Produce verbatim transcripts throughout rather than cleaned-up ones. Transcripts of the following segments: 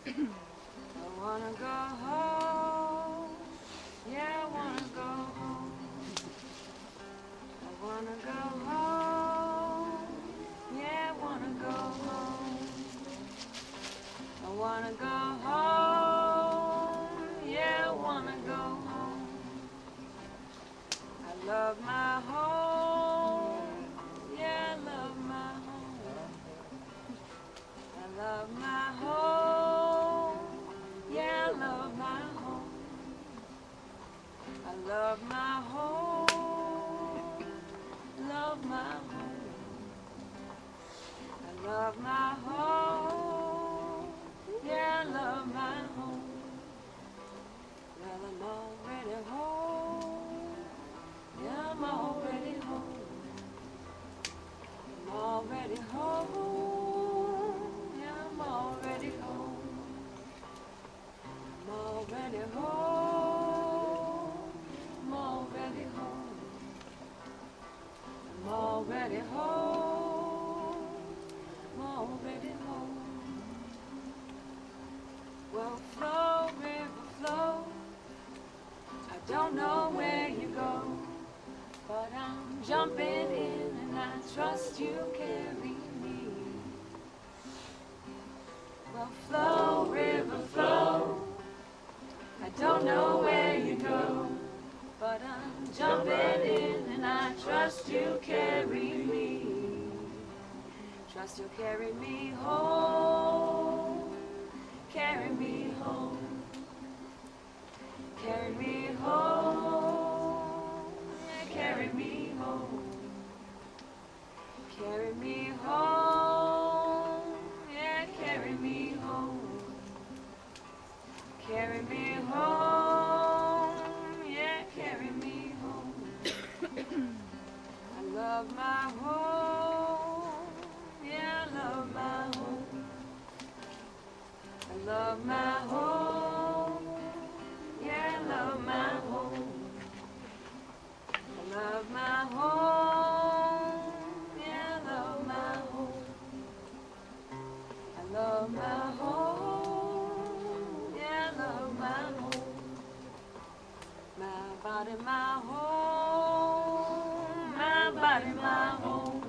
I wanna go home. Yeah, I wanna go home. I wanna go home. Yeah, I wanna go home. I wanna go home. Yeah, I wanna go home. I love my home. Yeah, I love my home. I love my home. Yeah, I love my home. I love my home. Love my home. I love my home. Yeah, I love my home. Well, I'm already home. Yeah, I'm already home. I'm already home. Yeah, I'm already home. I'm already home. I'm already home. I'm already home. I'm already home. Well, flow, river, flow. I don't know where you go, but I'm jumping in and I trust you carry me. Well, flow, river, flow. I don't know where you go, but I'm jumping in and I trust you carry me. Trust you'll carry me home. Carry me home. Carry me home. Yeah, carry me home. Carry me home. Yeah, carry me home. Carry me home. Yeah, carry me home. I love my home. Yeah, I love my home. I love my home. Yeah, I love my home. I love my home. Yeah, I love my home. I love my home. Yeah, I love my home. My body, my home. My body, my home.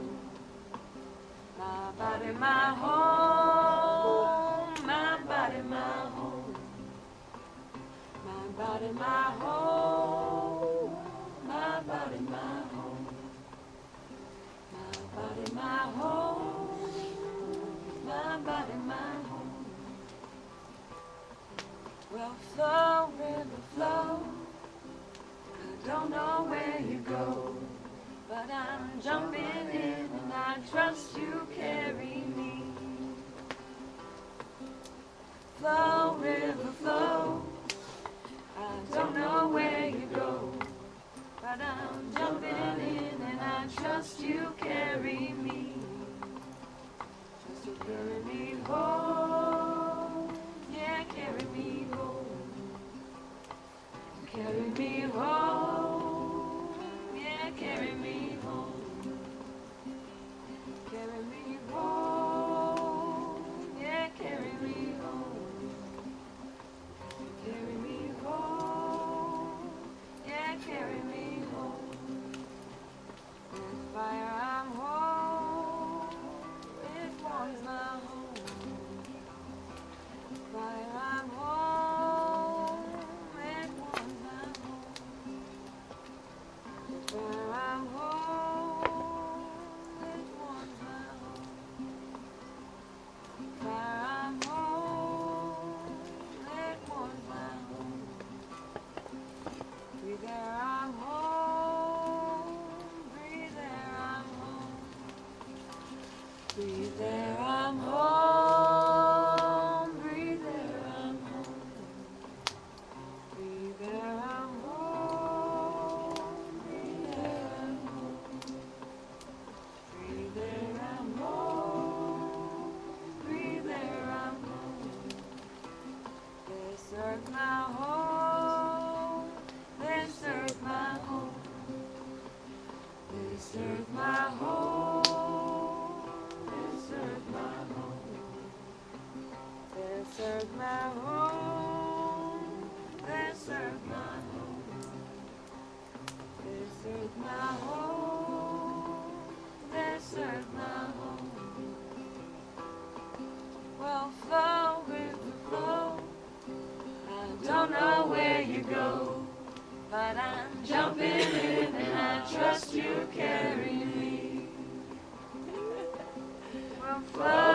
My body, my home. My body, my home. My body, my home. My body, my home. My body, my home. My body, my home. Well, flow, river, flow. I don't know where you go, but I'm jumping in and I trust you carry me. Flow, river, flow. I don't know where you go, but I'm jumping in and I trust you carry me. Trust you carry me home. Yeah, carry me home. Carry me home. Yeah, carry me home. Carry me home. Yeah, carry me home. Carry me home. Yeah, carry me home. With fire I'm home. It warms my home. Fire I'm home. It warms my home. Fire I'm home. It warms my home. Fire I'm home. It warms my home. Breathe air I'm home. Breathe air I'm home. Breathe air I'm home. Breathe air I'm home. Breathe air I'm home. Breathe air I'm home. Breathe air I'm home. Breathe air I'm home. This earth my home. This earth my home. This earth my home. This earth my home. This served my home, they served my home, they served my home, they served my home. Well, flow with the flow, I don't know where you go, but I'm jumping in and I trust you carry me. Well, flow